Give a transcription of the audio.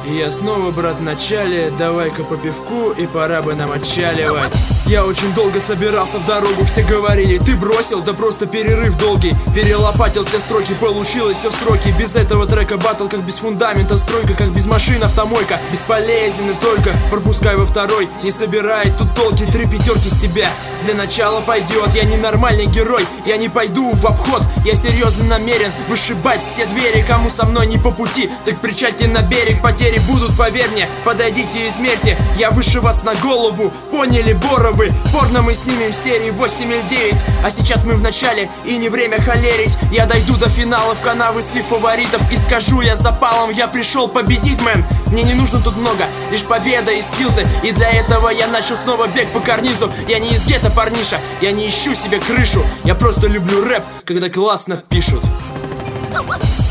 И я снова, брат, в начале. Давай-ка по пивку, и пора бы нам отчаливать. Я очень долго собирался в дорогу. Все говорили, ты бросил, да просто перерыв долгий. Перелопатил все строки, получилось все в сроки. Без этого трека батл, как без фундамента стройка. Как без машин автомойка, бесполезен и только пропускай во второй. Не собирает тут толки, 3 пятерки с тебя. Для начала пойдет, я не нормальный герой. Я не пойду в обход, я серьезно намерен вышибать все двери. Кому со мной не по пути, так причальте на берег. Потери будут, поверь мне, подойдите и измерьте. Я выше вас на голову, поняли, Боровы? Порно мы снимем в серии 8 или 9. А сейчас мы в начале, и не время холерить. Я дойду до финала в канавы слив фаворитов. И скажу я запалом, я пришел победить, мэн. Мне не нужно тут много, лишь победа и скиллзы. И для этого я начал снова бег по карнизу. Я не из гетто, парниша, я не ищу себе крышу. Я просто люблю рэп, когда классно пишут.